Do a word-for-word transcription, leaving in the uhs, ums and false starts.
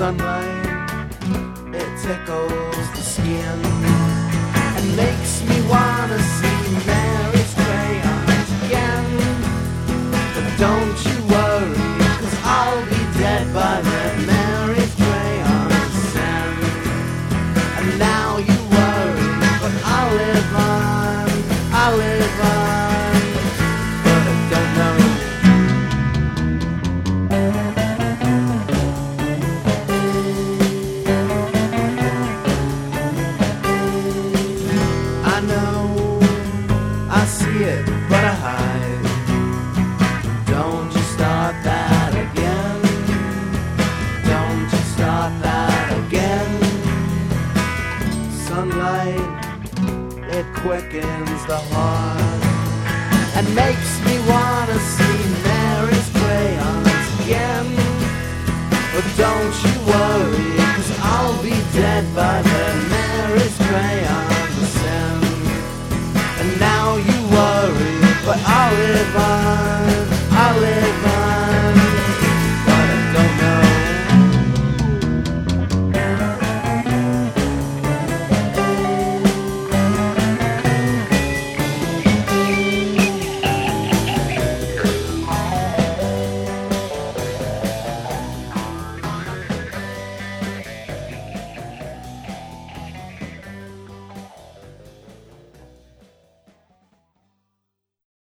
sunlight, it tickles the skin and makes me wanna see Mary's crayons again. But don't you worry, cause I'll be dead by then. Mary's crayons send. And now you worry, but I'll live on, I'll live on. But I don't know. I know, I see it, but I hide. Don't you start that again. Don't you start that again. Sunlight, it quickens the heart and makes me wanna see Mary's crayons again. But don't you worry, cause I'll be dead by then. Mary's crayons send. And now you worry, but I'll live on.